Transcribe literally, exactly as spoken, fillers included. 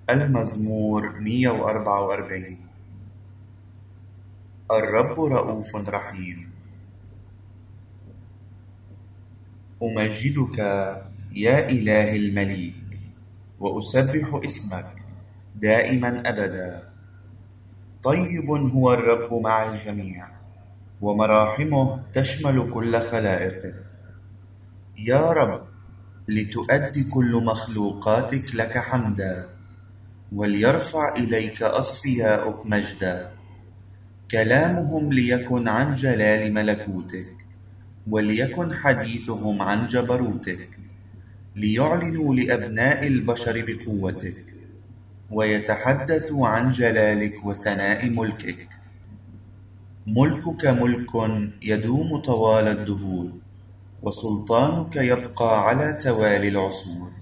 المزمور مئة وأربعة وأربعين. الرب رءوف رحيم. أمجدك يا إله المليك، وأسبح اسمك دائما أبدا. طيب هو الرب مع الجميع، ومراحمه تشمل كل خلائقه. يا رب، لتؤدي كل مخلوقاتك لك حمدا، وليرفع إليك أصفياؤك مجدا. كلامهم ليكن عن جلال ملكوتك، وليكن حديثهم عن جبروتك. ليعلنوا لأبناء البشر بقوتك، ويتحدثوا عن جلالك وسناء ملكك. ملكك ملك يدوم طوال الدهور، وسلطانك يبقى على توالي العصور.